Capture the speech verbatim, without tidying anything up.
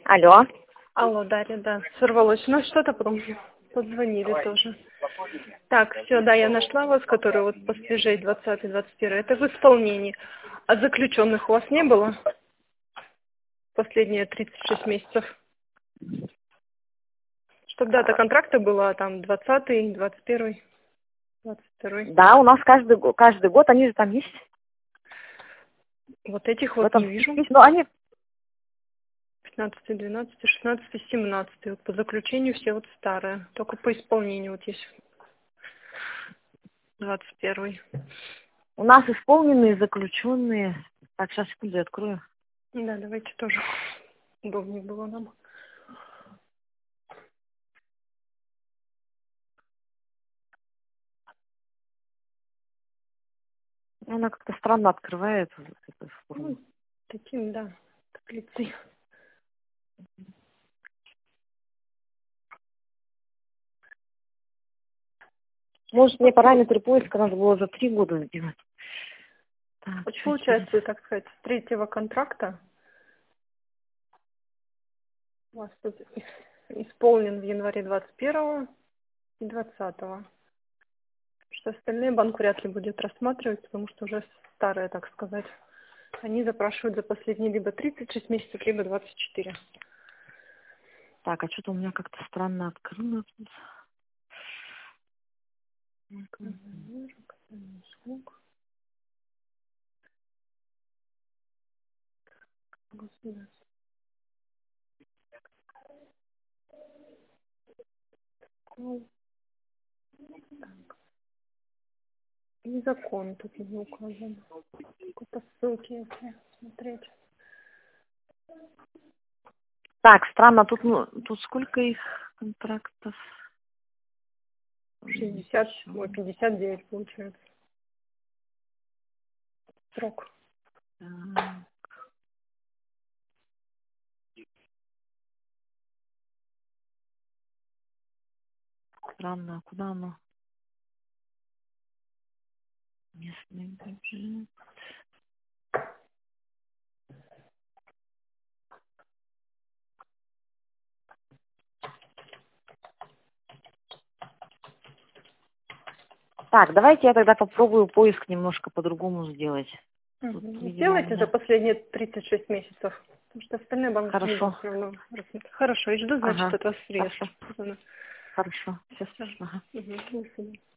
Алло. Алло, Дарья, да, сорвалось. Ну, что-то потом позвонили тоже. Так, все, да, я нашла вас, который вот посвежее двадцатый двадцать первый. Это в исполнении. А заключенных у вас не было? Последние тридцать шесть месяцев. Чтобы дата контракта была там двадцатый, двадцать первый, двадцать второй. Да, у нас каждый, го- каждый год, они же там есть. Вот этих В вот этом не вижу. есть, но они... пятнадцатый, двенадцатый, шестнадцатый, семнадцатый. Вот по заключению все вот старые. Только по исполнению вот есть двадцать первый. У нас исполненные, заключенные. Так, сейчас, секунду, я открою. Да, давайте тоже. Удобнее было нам. Она как-то странно открывает вот эту форму. Ну, таким, да, таблицей. Может, мне параметры поиска надо было за три года сделать. Так, Вот что получается, интересно. так сказать, с третьего контракта у вас тут ис- исполнен в январе двадцать первого и двадцатого. Что остальные банк вряд ли будет рассматривать, потому что уже старые, так сказать. Они запрашивают за последние либо тридцать шесть месяцев, либо двадцать четыре. Так, а что-то у меня как-то странно открыло тут. И закон тут не указан. Только по ссылке, если смотреть. Так, странно, тут, ну, тут сколько их контрактов? шестьдесят, ой, пятьдесят девять получается. Срок. Так, странно, а куда оно? Местный бюджет. Так, давайте я тогда попробую поиск немножко по-другому сделать. Тут, Угу. видимо, у Сделайте за меня... последние тридцать шесть месяцев. Потому что остальные банки не Хорошо. будут все равно рассматривать. Хорошо, и жду, значит, Ага. от вас Хорошо. реестр. Хорошо. Все, Все. спасибо. Ага. Угу. До свидания.